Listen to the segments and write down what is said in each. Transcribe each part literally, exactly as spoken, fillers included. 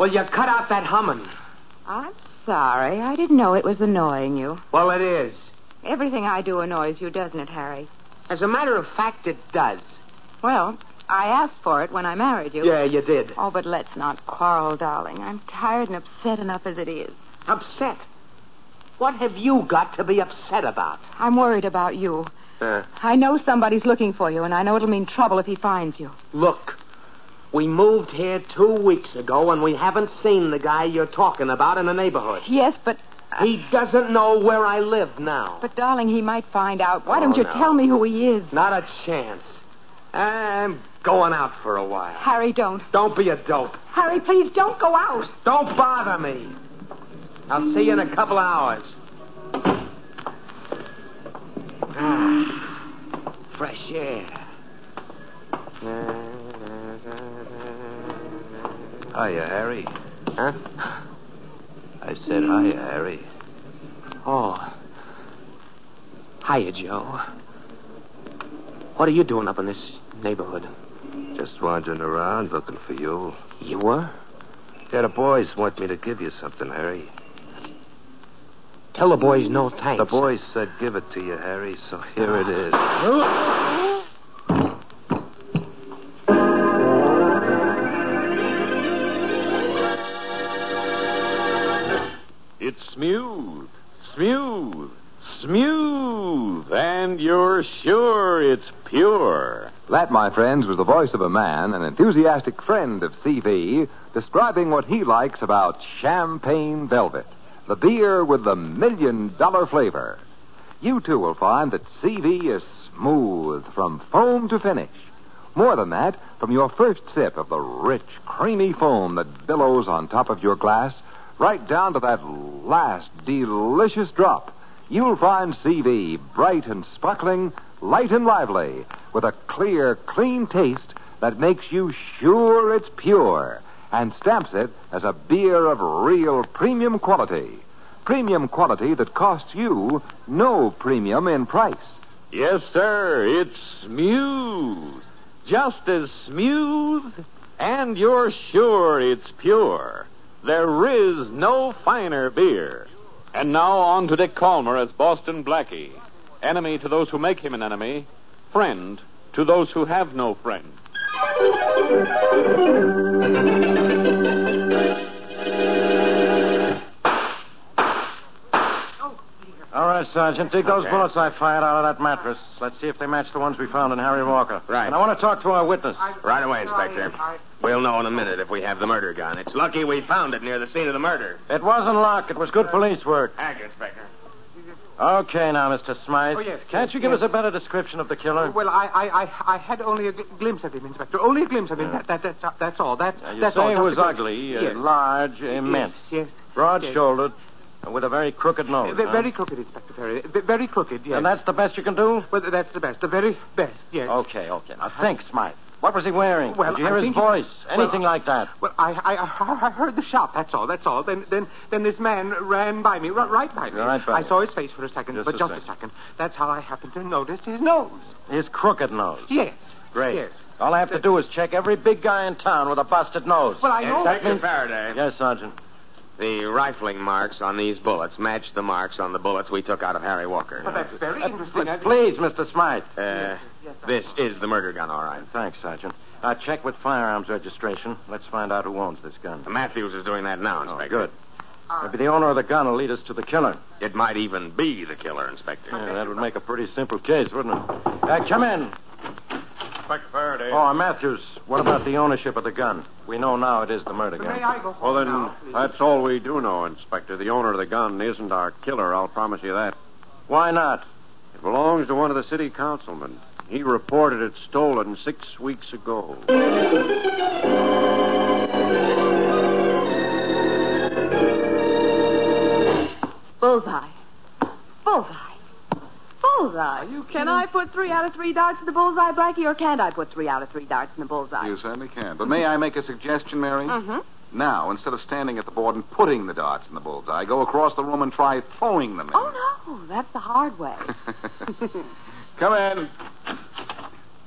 Well, you cut out that humming. I'm sorry. I didn't know it was annoying you. Well, it is. Everything I do annoys you, doesn't it, Harry? As a matter of fact, it does. Well, I asked for it when I married you. Yeah, you did. Oh, but let's not quarrel, darling. I'm tired and upset enough as it is. Upset? What have you got to be upset about? I'm worried about you. Uh, I know somebody's looking for you, and I know it'll mean trouble if he finds you. Look, we moved here two weeks ago, and we haven't seen the guy you're talking about in the neighborhood. Yes, but... Uh, he doesn't know where I live now. But, darling, he might find out. Why Oh, don't you no. tell me who he is? Not a chance. I'm going out for a while. Harry, don't. Don't be a dope. Harry, please, don't go out. Don't bother me. I'll see you in a couple of hours. Ah, fresh air. Hiya, Harry. Huh? I said hiya, Harry. Oh. Hiya, Joe. What are you doing up in this neighborhood? Just wandering around looking for you. You were? Yeah, the boys want me to give you something, Harry. Tell the boys no thanks. The boys said give it to you, Harry, so here it is. It's smooth, smooth, smooth, and you're sure it's pure. That, my friends, was the voice of a man, an enthusiastic friend of C V, describing what he likes about Champagne Velvet, the beer with the million-dollar flavor. You, too, will find that C V is smooth from foam to finish. More than that, from your first sip of the rich, creamy foam that billows on top of your glass, right down to that last delicious drop, you'll find C V bright and sparkling, light and lively, with a clear, clean taste that makes you sure it's pure and stamps it as a beer of real premium quality. Premium quality that costs you no premium in price. Yes, sir, it's smooth. Just as smooth, and you're sure it's pure. There is no finer beer. And now on to Dick Calmer as Boston Blackie. Enemy to those who make him an enemy. Friend to those who have no friend. All right, Sergeant. Dig those Okay. bullets I fired out of that mattress. Let's see if they match the ones we found in Harry Walker. Right. And I want to talk to our witness. Right away, Inspector. We'll know in a minute if we have the murder gun. It's lucky we found it near the scene of the murder. It wasn't locked. It was good police work. Thank you, Inspector. Okay, now, Mister Smythe. Oh, yes, Can't yes, you give yes. us a better description of the killer? Well, I, I, I, I had only a gl- glimpse of him, Inspector. Only a glimpse of him. That, that, that's, that's all. That, Now, you that's say all. he Just was a glimpse. ugly, uh, Yes. large, immense, Yes, yes. broad-shouldered, and with a very crooked nose. V- huh? Very crooked, Inspector Perry. V- Very crooked, yes. And that's the best you can do? Well, that's the best. The very best, yes. Okay, okay. Now, think, Smythe. What was he wearing? Well, Did you hear I his think he- voice? Anything well, like that? Well, I, I, I, I heard the shot. That's all. That's all. Then, then, then this man ran by me, r- right by me. Right by I you. saw his face for a second, Just but a just second. a second. That's how I happened to notice his nose. His crooked nose. Yes. Great. Yes. All I have to do is check every big guy in town with a busted nose. Well, I know. Inspector Faraday. Yes, Sergeant. The rifling marks on these bullets match the marks on the bullets we took out of Harry Walker. But that's very Uh, interesting. I- but please, Mister Smythe. Uh, this is the murder gun, all right. Thanks, Sergeant. Uh, check with firearms registration. Let's find out who owns this gun. Matthews is doing that now, Oh, Inspector. good. Maybe the owner of the gun will lead us to the killer. It might even be the killer, Inspector. Yeah, that would make a pretty simple case, wouldn't it? Uh, come in. Inspector Faraday. Oh, uh, Matthews, what about the ownership of the gun? We know now it is the murder May gun. I go home Well, then, now, please? that's all we do know, Inspector. The owner of the gun isn't our killer, I'll promise you that. Why not? It belongs to one of the city councilmen. He reported it stolen six weeks ago. Bullseye. Bullseye. Bullseye. Can I put three out of three darts in the bullseye, Blackie, or can't I put three out of three darts in the bullseye? You certainly can. But may I make a suggestion, Mary? Mm-hmm. Now, instead of standing at the board and putting the darts in the bullseye, go across the room and try throwing them in. Oh, no. That's the hard way. Come in.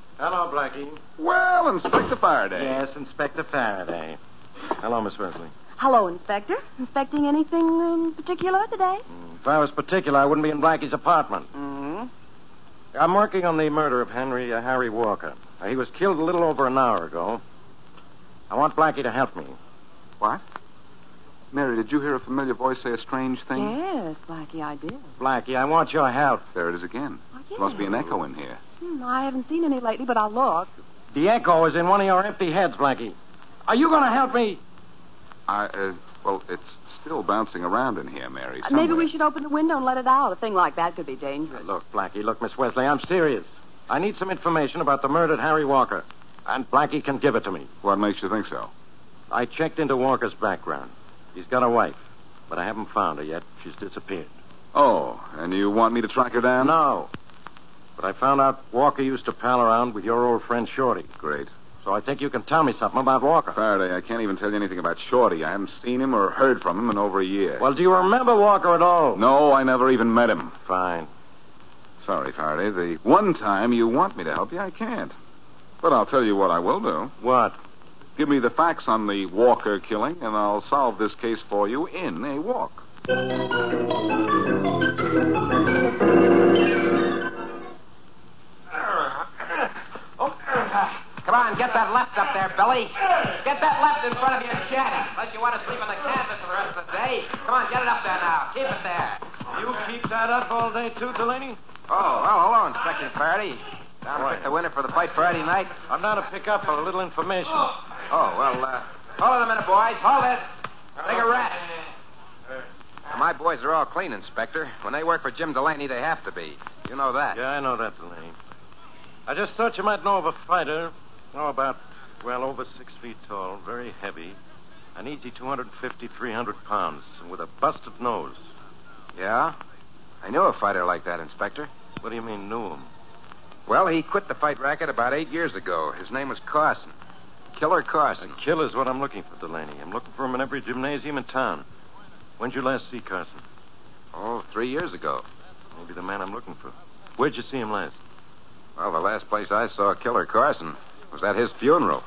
Hello, Blackie. Well, Inspector Faraday. Yes, Inspector Faraday. Hello, Miss Wesley. Hello, Inspector. Inspecting anything in particular today? If I was particular, I wouldn't be in Blackie's apartment. Mm-hmm. I'm working on the murder of Henry uh, Harry Walker. Uh, he was killed a little over an hour ago. I want Blackie to help me. What? Mary, did you hear a familiar voice say a strange thing? Yes, Blackie, I did. Blackie, I want your help. There it is again. Oh, yeah. Must be an echo in here. Hmm, I haven't seen any lately, but I'll look. The echo is in one of your empty heads, Blackie. Are you going to help me? I, uh, well, it's still bouncing around in here, Mary. Uh, maybe we should open the window and let it out. A thing like that could be dangerous. Look, Blackie, look, Miss Wesley, I'm serious. I need some information about the murdered Harry Walker, and Blackie can give it to me. What makes you think so? I checked into Walker's background. He's got a wife, but I haven't found her yet. She's disappeared. Oh, and you want me to track her down? No. But I found out Walker used to pal around with your old friend Shorty. Great. So I think you can tell me something about Walker. Faraday, I can't even tell you anything about Shorty. I haven't seen him or heard from him in over a year. Well, do you remember Walker at all? No, I never even met him. Fine. Sorry, Faraday. The one time you want me to help you, I can't. But I'll tell you what I will do. What? Give me the facts on the Walker killing, and I'll solve this case for you in a walk. Come on, get that left up there, Billy. Get that left in front of your chin. Unless you want to sleep on the canvas for the rest of the day. Come on, get it up there now. Keep it there. You keep that up all day, too, Delaney? Oh, well, hello, Inspector Faraday. Down to pick the winner for the fight Friday night. I'm down to pick up a little information. Oh, well, uh, hold it a minute, boys. Hold it. Take a rest. Well, my boys are all clean, Inspector. When they work for Jim Delaney, they have to be. You know that. Yeah, I know that, Delaney. I just thought you might know of a fighter. Oh, about, well, over six feet tall, very heavy, an easy two hundred fifty, three hundred pounds, and with a busted nose. Yeah? I knew a fighter like that, Inspector. What do you mean, knew him? Well, he quit the fight racket about eight years ago. His name was Carson. Killer Carson. A killer's what I'm looking for, Delaney. I'm looking for him in every gymnasium in town. When'd you last see Carson? Oh, three years ago. Maybe the man I'm looking for. Where'd you see him last? Well, the last place I saw Killer Carson was at his funeral.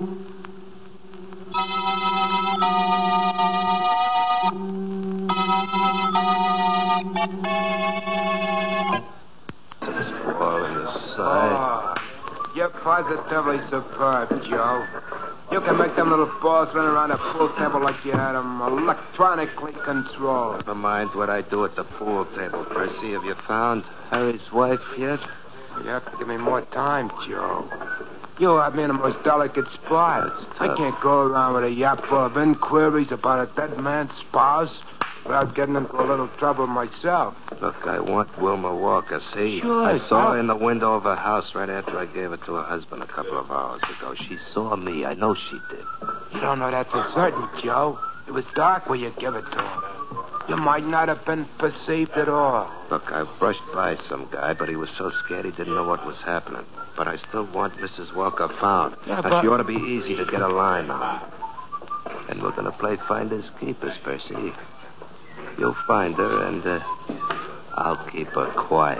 Ball in the side. Oh, you're positively superb, Joe. You can make them little balls run around the pool table like you had them electronically controlled. Never mind what I do at the pool table, Percy. Have you found Harry's wife yet? You have to give me more time, Joe. You have me in the most delicate spot. I can't go around with a yap full of inquiries about a dead man's spouse without getting into a little trouble myself. Look, I want Wilma Walker, see? Sure, I saw I'll... her in the window of her house right after I gave it to her husband a couple of hours ago. She saw me. I know she did. You don't know that for certain, Joe. It was dark when you gave it to her. You might not have been perceived at all. Look, I brushed by some guy, but he was so scared he didn't know what was happening. But I still want Missus Walker found. Yeah, now, but... she ought to be easy to get a line on. And we're going to play finders keepers, Percy. You'll find her, and uh, I'll keep her quiet.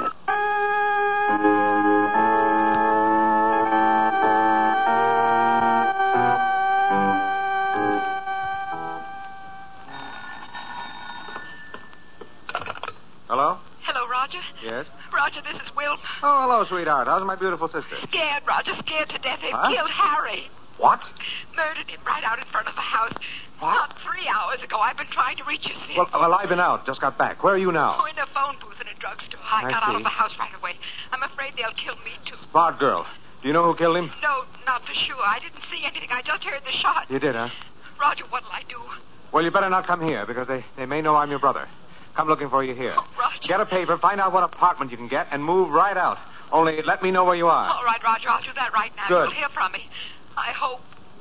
Hello? Hello, Roger. Yes? Roger, this is Wilma. Oh, hello, sweetheart. How's my beautiful sister? Scared, Roger, scared to death. They Huh? killed Harry. What? Murdered him right out in front of the house. What? Not three hours ago. I've been trying to reach you since. Well, well, I've been out. Just got back. Where are you now? Oh, in a phone booth in a drugstore. I, I got out see. of the house right away. I'm afraid they'll kill me, too. Smart girl. Do you know who killed him? No, not for sure. I didn't see anything. I just heard the shot. You did, huh? Roger, what'll I do? Well, you better not come here, because they, they may know I'm your brother. Come looking for you here. Oh, Roger. Get a paper, find out what apartment you can get, and move right out. Only let me know where you are. All right, Roger. I'll do that right now. Good. You'll hear from me. I hope.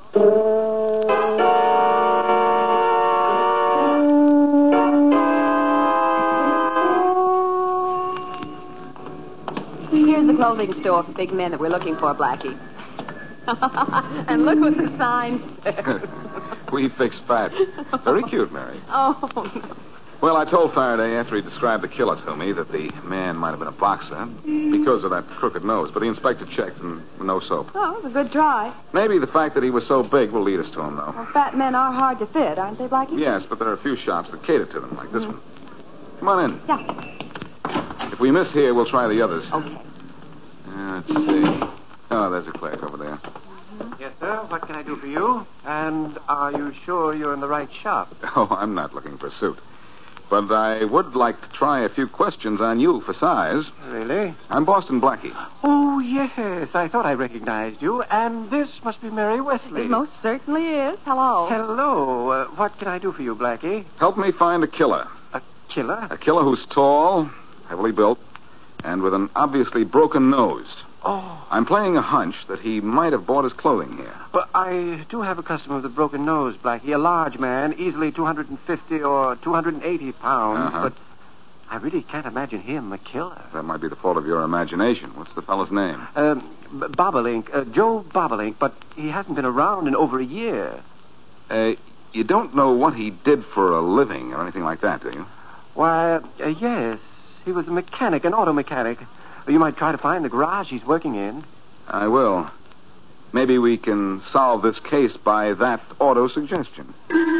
Here's the clothing store for big men that we're looking for, Blackie. And look what the sign says. We fix fat. Very cute, Mary. Oh, Well, I told Faraday after he described the killer to me that the man might have been a boxer because of that crooked nose, but the inspector checked and no soap. Oh, it was a good try. Maybe the fact that he was so big will lead us to him, though. Well, fat men are hard to fit, aren't they, Blackie? Yes, but there are a few shops that cater to them, like this Mm. one. Come on in. Yeah. If we miss here, we'll try the others. Okay. Uh, let's see. Oh, there's a clerk over there. Yes, sir. What can I do for you? And are you sure you're in the right shop? Oh, I'm not looking for a suit. But I would like to try a few questions on you for size. Really? I'm Boston Blackie. Oh, yes. I thought I recognized you. And this must be Mary Wesley. It most certainly is. Hello. Hello. Uh, what can I do for you, Blackie? Help me find a killer. A killer? A killer who's tall, heavily built, and with an obviously broken nose. Oh. I'm playing a hunch that he might have bought his clothing here. But I do have a customer with a broken nose, Blackie. A large man, easily two hundred fifty or two hundred eighty pounds. Uh-huh. But I really can't imagine him a killer. That might be the fault of your imagination. What's the fellow's name? Um, B- Bobolink, uh, Joe Bobolink, but he hasn't been around in over a year. Uh, you don't know what he did for a living or anything like that, do you? Why, uh, yes. He was a mechanic, an auto mechanic. You might try to find the garage he's working in. I will. Maybe we can solve this case by that auto suggestion.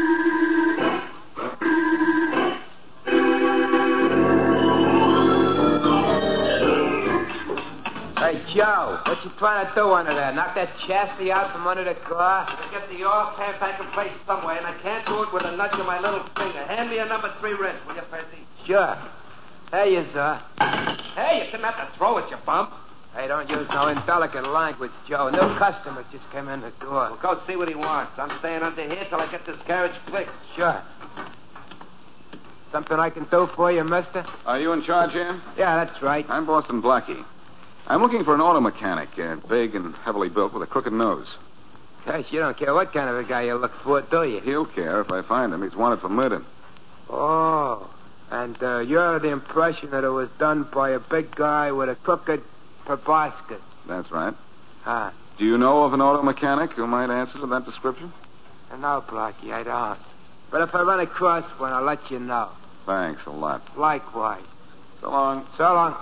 Hey, Joe, what you trying to do under there? Knock that chassis out from under the car? I get the oil can back in place somewhere, and I can't do it with a nudge of my little finger. Hand me a number three wrench, will you, Percy? Sure. There you are. Hey, you didn't have to throw it, you bump. Hey, don't use no indelicate language, Joe. A new customer just came in the door. Well, go see what he wants. I'm staying under here till I get this garage fixed. Sure. Something I can do for you, mister? Are you in charge here? Yeah, that's right. I'm Boston Blackie. I'm looking for an auto mechanic, uh, big and heavily built with a crooked nose. Gosh, you don't care what kind of a guy you look for, do you? He'll care if I find him. He's wanted for murder. Oh. And uh, you're the impression that it was done by a big guy with a crooked proboscis. That's right. Huh. Do you know of an auto mechanic who might answer to that description? No, Blackie, I don't. But if I run across one, I'll let you know. Thanks a lot. Likewise. So long. So long.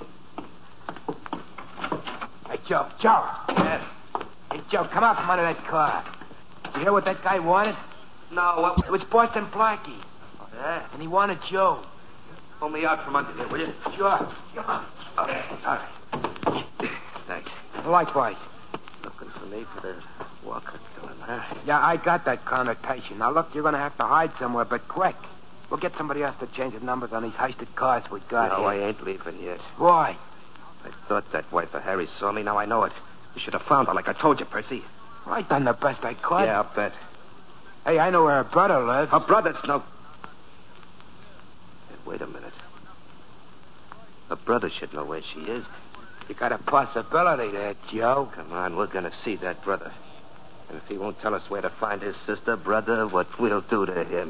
Hey, Joe. Joe. Yeah. Hey, Joe, come out from under that car. Did you hear what that guy wanted? No, what? It was Boston Blackie. Yeah? And he wanted Joe. Pull me out from under there, will you? Sure. Sure. Okay. All right. Thanks. Likewise. Looking for me for the Walker killing, huh? Yeah, I got that connotation. Now, look, you're going to have to hide somewhere, but quick. We'll get somebody else to change the numbers on these heisted cars we got No, here. I ain't leaving yet. Why? I thought that wife of Harry saw me. Now I know it. You should have found her like I told you, Percy. Well, I done the best I could. Yeah, I'll bet. Hey, I know where her brother lives. Her brother's no... Hey, wait a minute. Her brother should know where she is. You got a possibility there, Joe. Come on, we're going to see that brother. And if he won't tell us where to find his sister, brother, what we'll do to him.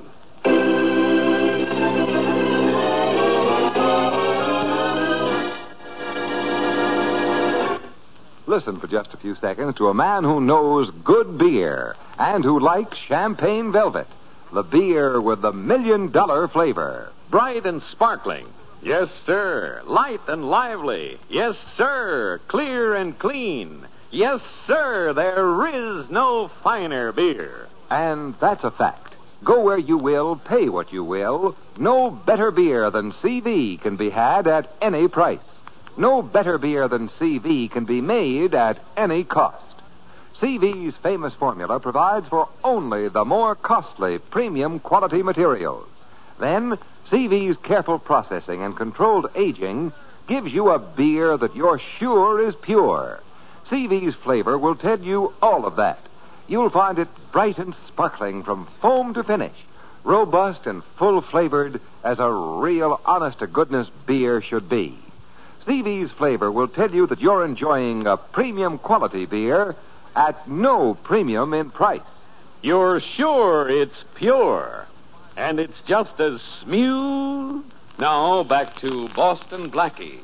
Listen for just a few seconds to a man who knows good beer and who likes champagne velvet, the beer with the million dollar flavor. Bright and sparkling. Yes, sir. Light and lively. Yes, sir. Clear and clean. Yes, sir. There is no finer beer. And that's a fact. Go where you will, pay what you will. No better beer than C V can be had at any price. No better beer than C V can be made at any cost. C V's famous formula provides for only the more costly premium quality materials. Then, C V's careful processing and controlled aging gives you a beer that you're sure is pure. C V's flavor will tell you all of that. You'll find it bright and sparkling from foam to finish, robust and full-flavored as a real honest-to-goodness beer should be. C V's flavor will tell you that you're enjoying a premium quality beer at no premium in price. You're sure it's pure. And it's just as smooth. Now, back to Boston Blackie.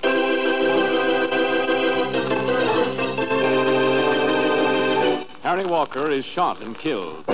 Harry Walker is shot and killed.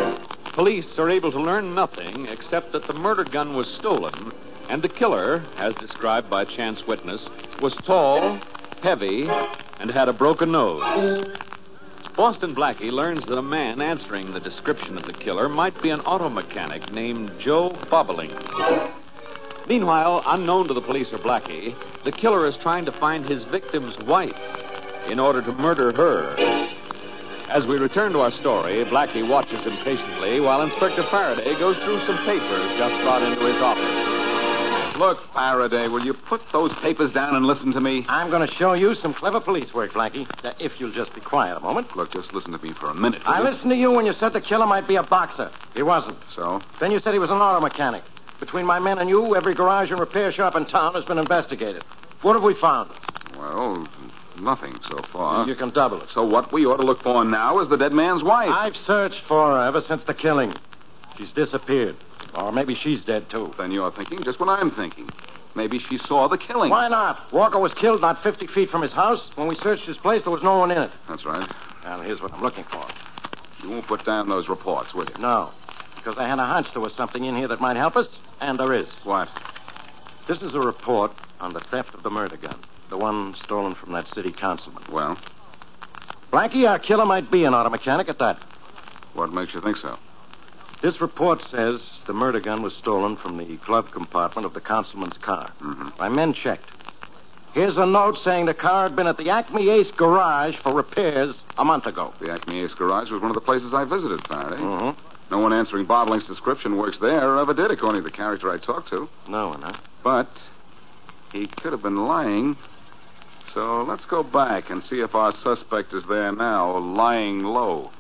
police are able to learn nothing except that the murder gun was stolen, and the killer, as described by a chance witness, was tall, heavy, and had a broken nose. Boston Blackie learns that a man answering the description of the killer might be an auto mechanic named Joe Bobolink. Meanwhile, unknown to the police or Blackie, the killer is trying to find his victim's wife in order to murder her. As we return to our story, Blackie watches impatiently while Inspector Faraday goes through some papers just brought into his office. Look, Faraday, will you put those papers down and listen to me? I'm going to show you some clever police work, Blackie. Uh, if you'll just be quiet a moment. Look, just listen to me for a minute. I you? listened to you when you said the killer might be a boxer. He wasn't. So? Then you said he was an auto mechanic. Between my men and you, every garage and repair shop in town has been investigated. What have we found? Well, nothing so far. You can double it. So what we ought to look for now is the dead man's wife. I've searched for her ever since the killing. She's disappeared. Or maybe she's dead, too. Then you're thinking just what I'm thinking. Maybe she saw the killing. Why not? Walker was killed not fifty feet from his house. When we searched his place, there was no one in it. That's right. And here's what I'm looking for. You won't put down those reports, will you? No. Because I had a hunch there was something in here that might help us, and there is. What? This is a report on the theft of the murder gun. The one stolen from that city councilman. Well? Blackie, our killer might be an auto mechanic at that. What makes you think so? This report says the murder gun was stolen from the glove compartment of the councilman's car. Mm-hmm. My men checked. Here's a note saying the car had been at the Acme Ace garage for repairs a month ago. The Acme Ace garage was one of the places I visited, Faraday. Mm-hmm. No one answering Bobolink's description works there or ever did, according to the character I talked to. No one, huh? But he could have been lying. So let's go back and see if our suspect is there now, lying low.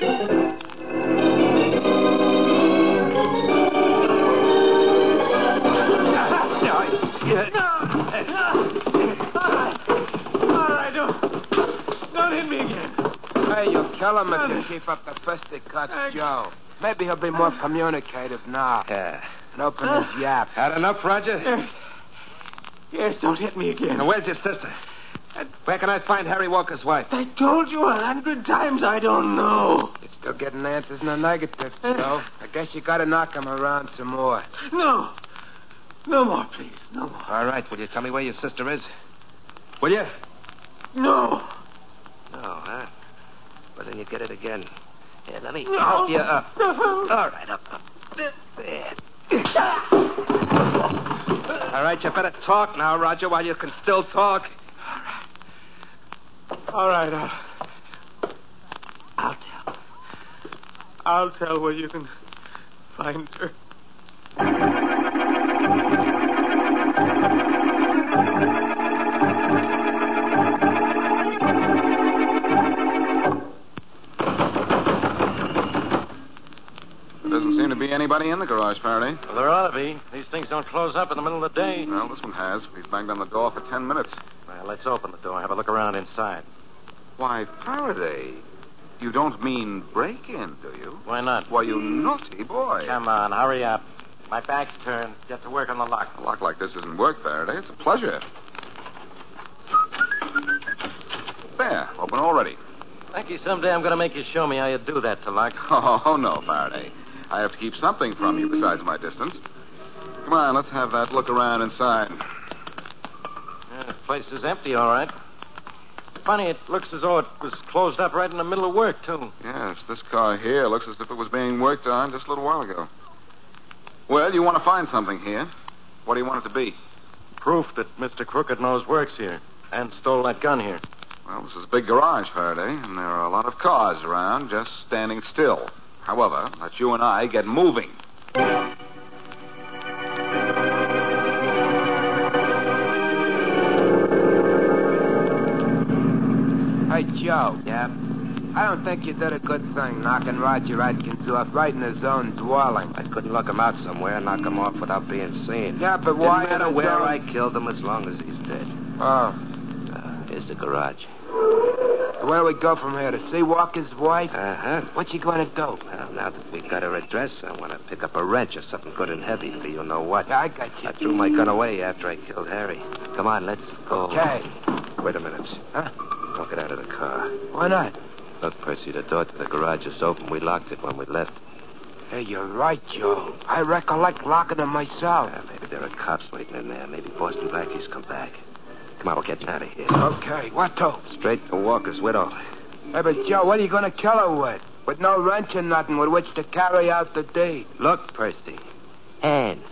Hey, you'll kill him if you keep up the fisticuffs, Joe. Maybe he'll be more communicative now. Yeah. And open his yap. Had enough, Roger? Yes. Yes, don't hit me again. Now, where's your sister? Where can I find Harry Walker's wife? I told you a hundred times I don't know. You're still getting answers in the negative, Joe. I guess you gotta knock him around some more. No. No more, please. No more. All right, will you tell me where your sister is? Will you? No. No, huh? Well, then you get it again. Here, let me No. help you up. No. All right, up, up. There. All right, you better talk now, Roger, while you can still talk. All right, I'll... I'll tell. I'll tell where you can find her. There doesn't seem to be anybody in the garage, Faraday. Well, there ought to be. These things don't close up in the middle of the day. Well, this one has. We've banged on the door for ten minutes. Well, let's open the door. Have a look around inside. Why, Faraday, you don't mean break-in, do you? Why not? Why, you naughty boy. Come on, hurry up. My back's turned. Get to work on the lock. A lock like this isn't work, Faraday. It's a pleasure. There, open already. Blackie, someday I'm going to make you show me how you do that to lock. Oh, no, Faraday. I have to keep something from you besides my distance. Come on, let's have that look around inside. Yeah, the place is empty, all right. Funny, it looks as though it was closed up right in the middle of work, too. Yes, this car here looks as if it was being worked on just a little while ago. Well, you want to find something here. What do you want it to be? Proof that Mister Crooked Nose works here and stole that gun here. Well, this is a big garage, Faraday, and there are a lot of cars around just standing still. However, let you and I get moving. Hey, Joe. Yeah? I don't think you did a good thing knocking Roger Atkins off right in his own dwelling. I couldn't look him out somewhere and knock him off without being seen. Yeah, but why... Didn't matter in his where own- I killed him as long as he's dead. Oh. Uh, here's the garage. Where do we go from here? To see Walker's wife? Uh-huh. What's she going to do? Well, now that we got her address, I want to pick up a wrench or something good and heavy for you know what. Yeah, I got you. I threw my gun away after I killed Harry. Come on, let's go. Okay. Wait a minute. Huh? Don't get out of the car. Why not? Look, Percy, the door to the garage is open. We locked it when we left. Hey, you're right, Joe. I recollect locking them myself. Yeah, maybe there are cops waiting in there. Maybe Boston Blackie's come back. Come on, we're getting out of here. Okay, what to? Straight to Walker's widow. Hey, but Joe, what are you going to kill her with? With no wrench or nothing with which to carry out the deed. Look, Percy. Hands.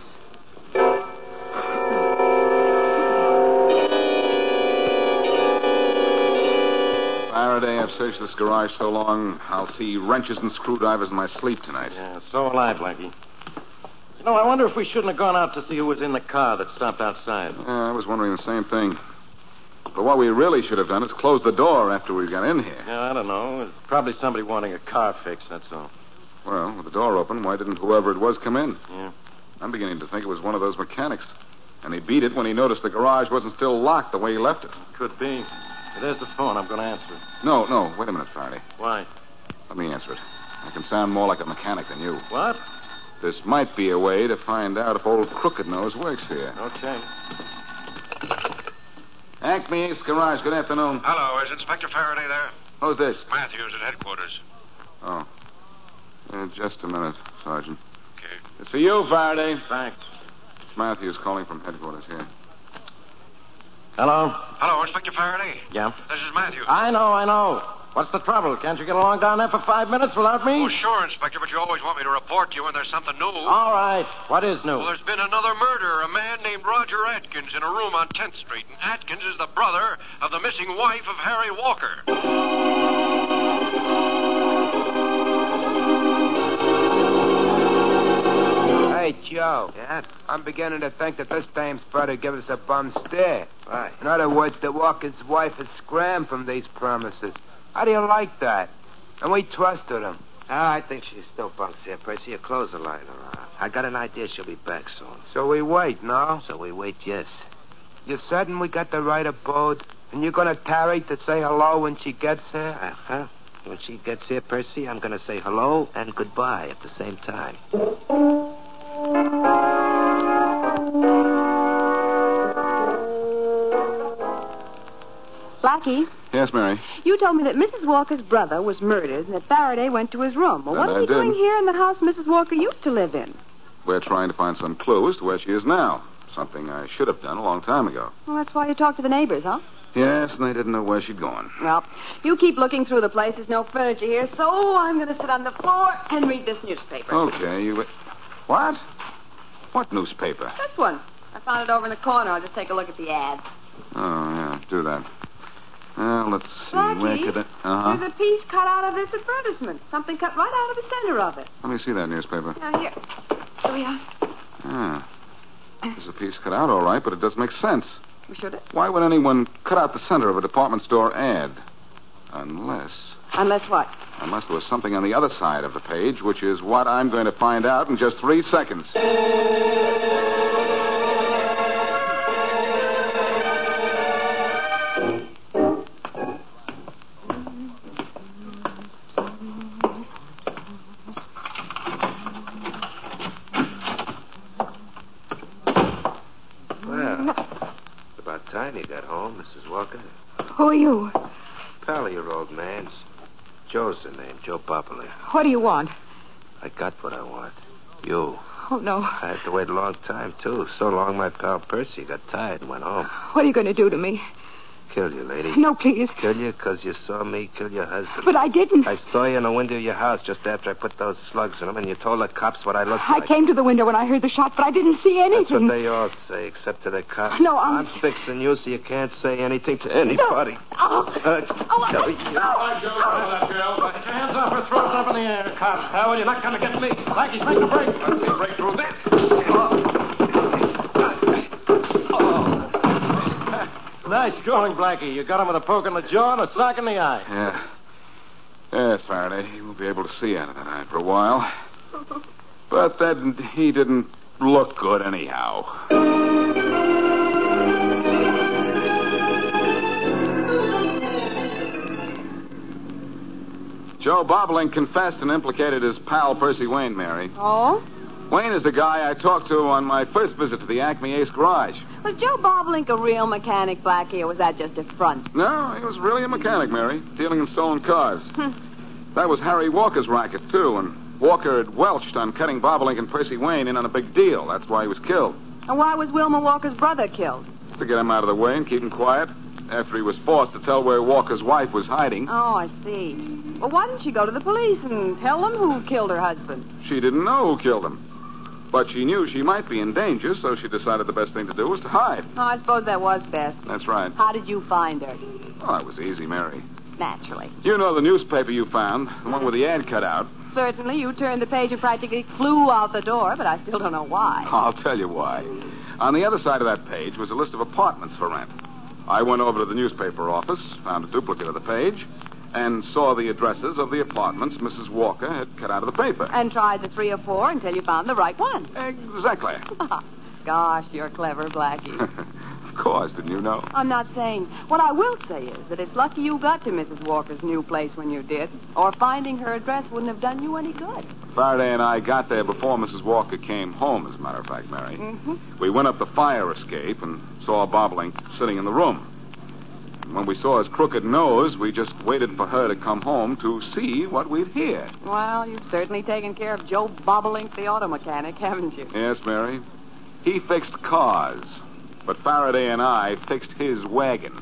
Faraday, I've searched this garage so long, I'll see wrenches and screwdrivers in my sleep tonight. Yeah, so will I, Blackie. You know, I wonder if we shouldn't have gone out to see who was in the car that stopped outside. Yeah, I was wondering the same thing. But what we really should have done is close the door after we got in here. Yeah, I don't know. It's probably somebody wanting a car fix, that's all. Well, with the door open, why didn't whoever it was come in? Yeah. I'm beginning to think it was one of those mechanics. And he beat it when he noticed the garage wasn't still locked the way he left it. Could be. There's the phone. I'm going to answer it. No, no, wait a minute, Faraday. Why? Let me answer it. I can sound more like a mechanic than you. What? This might be a way to find out if old Crooked Nose works here. Okay. Acme Ace Garage, good afternoon. Hello, is Inspector Faraday there? Who's this? Matthews at headquarters. Oh. Uh, just a minute, Sergeant. Okay. It's for you, Faraday. Thanks. It's Matthews calling from headquarters here. Hello? Hello, Inspector Faraday. Yeah? This is Matthews. I know, I know. What's the trouble? Can't you get along down there for five minutes without me? Oh, sure, Inspector, but you always want me to report to you when there's something new. All right. What is new? Well, there's been another murder. A man named Roger Atkins in a room on tenth Street. And Atkins is the brother of the missing wife of Harry Walker. Hey, Joe. Yeah? I'm beginning to think that this dame's brother give us a bum stare. Why? In other words, that Walker's wife is scrammed from these premises. How do you like that? And we trusted him. Oh, I think she still bunks here, Percy. Your clothes are lying around. I got an idea she'll be back soon. So we wait, no? So we wait, yes. You certain we got the right abode? And you're going to tarry to say hello when she gets here? Uh-huh. When she gets here, Percy, I'm going to say hello and goodbye at the same time. Blackie, Yes, Mary. you told me that Missus Walker's brother was murdered and that Faraday went to his room. Well, what That are I we did. doing here in the house Missus Walker used to live in? We're trying to find some clue as to where she is now. Something I should have done a long time ago. Well, that's why you talked to the neighbors, huh? Yes, and they didn't know where she'd gone. Well, you keep looking through the place. There's no furniture here, so I'm going to sit on the floor and read this newspaper. Okay, you... What? What newspaper? This one. I found it over in the corner. I'll just take a look at the ad. Oh, yeah, do that. Well, let's see. Blackie, Where could it... Uh-huh. there's a piece cut out of this advertisement. Something cut right out of the center of it. Let me see that newspaper. Now, here. Here we are. Ah. There's a piece cut out, all right, but it doesn't make sense. We should have. Why would anyone cut out the center of a department store ad? Unless... Unless what? Unless there was something on the other side of the page, which is what I'm going to find out in just three seconds. Time you got home, Missus Walker. Who are you? Pal of your old man's. Joe's the name, Joe Popoli. What do you want? I got what I want. You. Oh, no. I had to wait a long time, too. So long my pal Percy got tired and went home. What are you going to do to me? Kill you, lady. No, please. Kill you because you saw me kill your husband. But I didn't. I saw you in the window of your house just after I put those slugs in them, and you told the cops what I looked I like. came to the window when I heard the shot, but I didn't see anything. That's what they all say, except to the cops. No, I'm... I'm fixing you so you can't say anything to anybody. No. Oh. Uh, Oh, Joe, you- Hands off her, throw it up in the air, cops. Howard, you're not going to get me. Blackie's making a break. Let's see a break through this. Nice going, Blackie. You got him with a poke in the jaw and a sock in the eye. Yeah. Yes, Faraday. He won't be able to see out of that eye for a while. But that he didn't look good anyhow. Joe Bobolink confessed and implicated his pal Percy Wayne, Mary. Oh? Wayne is the guy I talked to on my first visit to the Acme Ace garage. Was Joe Bobolink a real mechanic, Blackie, or was that just a front? No, he was really a mechanic, Mary, dealing in stolen cars. Hmm. That was Harry Walker's racket, too, and Walker had welched on cutting Bobolink and Percy Wayne in on a big deal. That's why he was killed. And why was Wilma Walker's brother killed? To get him out of the way and keep him quiet after he was forced to tell where Walker's wife was hiding. Oh, I see. Well, why didn't she go to the police and tell them who killed her husband? She didn't know who killed him. But she knew she might be in danger, so she decided the best thing to do was to hide. Oh, I suppose that was best. That's right. How did you find her? Oh, that was easy, Mary. Naturally. You know the newspaper you found, the one with the ad cut out. Certainly. You turned the page and practically flew out the door, but I still don't know why. I'll tell you why. On the other side of that page was a list of apartments for rent. I went over to the newspaper office, found a duplicate of the page, and saw the addresses of the apartments Missus Walker had cut out of the paper. And tried the three or four until you found the right one. Exactly. Gosh, you're clever, Blackie. Of course, didn't you know? I'm not saying. What I will say is that it's lucky you got to Missus Walker's new place when you did, or finding her address wouldn't have done you any good. Faraday and I got there before Missus Walker came home, as a matter of fact, Mary. Mm-hmm. We went up the fire escape and saw Bobolink sitting in the room. And when we saw his crooked nose, we just waited for her to come home to see what we'd hear. Well, you've certainly taken care of Joe Bobolink, the auto mechanic, haven't you? Yes, Mary. He fixed cars, but Faraday and I fixed his wagon.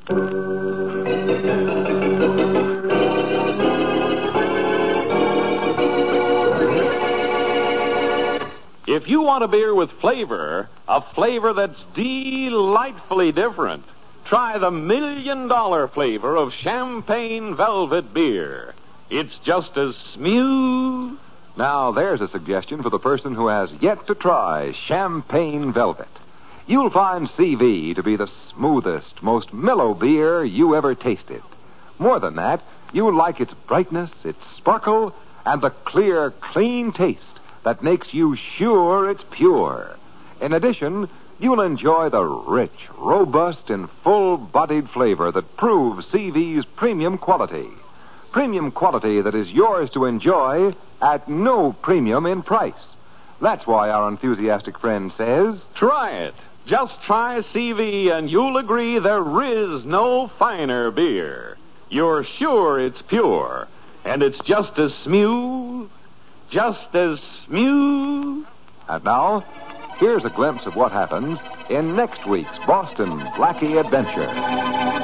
If you want a beer with flavor, a flavor that's delightfully different, try the million dollar flavor of Champagne Velvet Beer. It's just as smooth. Now, there's a suggestion for the person who has yet to try Champagne Velvet. You'll find C V to be the smoothest, most mellow beer you ever tasted. More than that, you'll like its brightness, its sparkle, and the clear, clean taste that makes you sure it's pure. In addition, you'll enjoy the rich, robust, and full-bodied flavor that proves C V's premium quality. Premium quality that is yours to enjoy at no premium in price. That's why our enthusiastic friend says, try it. Just try C V and you'll agree there is no finer beer. You're sure it's pure, and it's just as smooth, just as smooth. And now, here's a glimpse of what happens in next week's Boston Blackie Adventure.